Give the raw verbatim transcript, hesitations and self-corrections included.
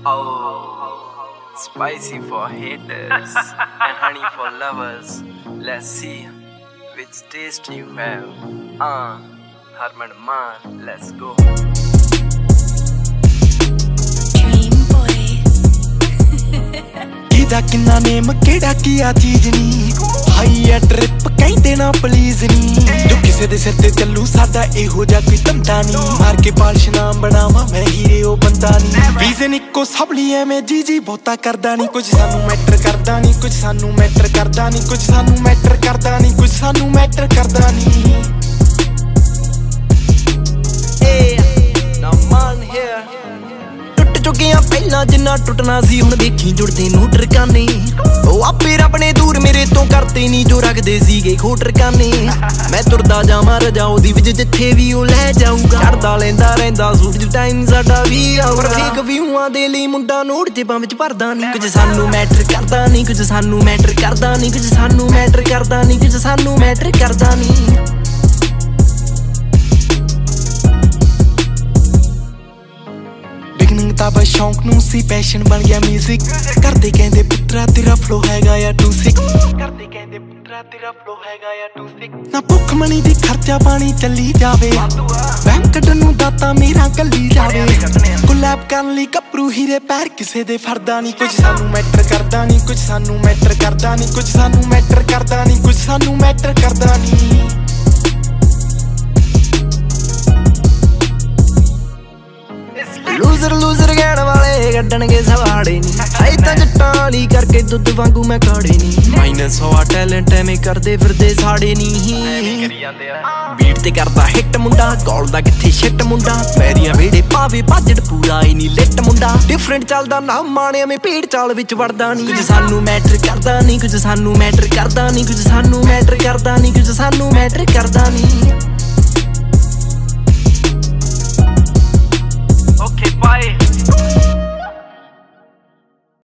Oh, spicy for haters and honey for lovers. Let's see which taste you have. Uh, Harman Man, let's go. Dream boy. किदा किन्ना name केड़ा किया चीज नी high या trip कहते ना please नी जो किसे दे सिर ते चलू सादा एहो जा कोई तंदा नी मार के पालिश नाम बनावा मैं हीरे ओ बंदा नी रीजन इको सबली है मैं जी जी बहुता करदा नी कुछ सानू मैटर करदा नी कुछ सानू मैटर करदा नी कुछ सानू मैटर करदा नी कुछ सानू मैटर करदा नी Hey, now man here. ਚੁੱਕਿਆ ਪਹਿਲਾਂ ਜਿੰਨਾ ਟੁੱਟਣਾ ਸੀ ਹੁਣ ਦੇਖੀ ਜੁੜਦੇ ਨੂੰ ਟਰਕਾਨੇ ਉਹ ਆਪੇ ਰੱਬ ਨੇ ਦੂਰ ਮੇਰੇ ਤੋਂ ਕਰਤੇ ਨਹੀਂ ਜੋ ਰੱਖਦੇ ਸੀਗੇ ਖੋਟਰ ਕਾਨੇ ਮੈਂ ਤੁਰਦਾ ਜਾਵਾਂ ਰਜਾ ਉਹਦੀ ਵਿੱਚ ਜਿੱਥੇ ਵੀ ਉਹ ਲੈ ਜਾਊਗਾ ਚੜਦਾ ਲੈਂਦਾ ਰਹਿੰਦਾ ਸੂਟ ਚ ਟਾਈਮ ਸਾਡਾ ਵੀ ਆਉਰ ਫੇਕ ਵਿਊਆਂ ਦੇ ਲਈ ਮੁੰਡਾ ਨੋਟ ਜੇਬਾਂ ਵਿੱਚ ਭਰਦਾ ਨਹੀਂ ਕੁਝ ਸਾਨੂੰ ਮੈਟਰ ਕਰਦਾ ਨਹੀਂ ਕੁਝ ਸਾਨੂੰ ਮੈਟਰ ਕਰਦਾ ਨਹੀਂ ਕੁਝ ਸਾਨੂੰ ਮੈਟਰ ਕਰਦਾ ਨਹੀਂ ਕੁਝ ਸਾਨੂੰ ਮੈਟਰ ਕਰਦਾ ਨਹੀਂ ਤਾਂ ਬਸ ਸ਼ੌਂਕ ਨੂੰ ਸੀ ਪੈਸ਼ਨ ਬਣ ਗਿਆ ਮਿਊਜ਼ਿਕ ਕਰਦੇ ਕਹਿੰਦੇ ਪੁੱਤਰਾ ਤੇਰਾ ਫਲੋ ਹੈਗਾ ਯਾ ਟੂ ਸਿਕ ਕਰਦੇ ਕਹਿੰਦੇ ਪੁੱਤਰਾ ਤੇਰਾ ਫਲੋ ਹੈਗਾ ਯਾ ਟੂ ਸਿਕ ਨਾ ਭੁੱਖ ਮਣੀ ਦੀ ਖਰਚਾ ਪਾਣੀ ਚੱਲੀ ਜਾਵੇ ਬੈਂਕ ਕੱਢਣ ਨੂੰ ਦਾਤਾ ਮੇਰਾ ਕੱਲੀ ਜਾਵੇ ਕੋਲੈਬ ਕਰਨ ਲਈ ਕੱਪਰੂ ਹੀਰੇ ਪੈਰ ਕਿਸੇ ਦੇ ਫਰਦਾ ਨਹੀਂ ਕੁਝ ਸਾਨੂੰ ਮੈਟਰ ਕਰਦਾ ਨਹੀਂ ਕੁਝ ਸਾਨੂੰ ਮੈਟਰ ਕਰਦਾ ਨਹੀਂ ਕੁਝ ਸਾਨੂੰ ਮੈਟਰ ਕਰਦਾ ਨਹੀਂ ਕੁਝ ਸਾਨੂੰ ਮੈਟਰ ਕਰਦਾ ਨਹੀਂ ਲੂਜ਼ਰ ਲੂਜ਼ਰ ਗੈਣ ਵਾਲੇ ਕੱਢਣਗੇ ਸਵਾੜੇ ਨੀ ਐ ਤਾਂ ਜੱਟਾਂ ਵਾਲੀ ਕਰਕੇ ਦੁੱਧ ਵਾਂਗੂ ਮੈਂ ਕਾੜੇ ਨੀ ਮਾਈਨਸ ਹੋਆ ਟੈਲੈਂਟ ਐਵੇਂ ਕਰਦੇ ਫਿਰਦੇ ਸਾੜੇ ਨੀ ਕਰੀ ਜਾਂਦੇ ਆ ਬੀਟ ਤੇ ਕਰਦਾ ਹਿੱਟ ਮੁੰਡਾ ਗੋਲ ਦਾ ਕਿੱਥੇ ਸ਼ਿੱਟ ਮੁੰਡਾ ਪੈਰੀਆਂ ਵੇੜੇ ਪਾਵੇ ਭਾਜੜ ਪੂਰਾ ਹੀ ਨਹੀਂ ਲਿੱਟ ਮੁੰਡਾ ਡਿਫਰੈਂਟ ਚੱਲਦਾ ਨਾ ਮਾਣਿਆ ਮੈਂ ਭੀੜ ਚਾਲ ਵਿੱਚ ਵੜਦਾ ਨੀ ਕੁਝ ਸਾਨੂੰ ਮੈਟਰ ਕਰਦਾ ਨਹੀਂ ਕੁਝ ਸਾਨੂੰ ਮੈਟਰ ਕਰਦਾ ਨਹੀਂ ਕੁਝ ਸਾਨੂੰ ਮੈਟਰ ਕਰਦਾ ਨਹੀਂ ਕੁਝ ਸਾਨੂੰ ਮੈਟਰ ਕਰਦਾ ਨਹੀਂ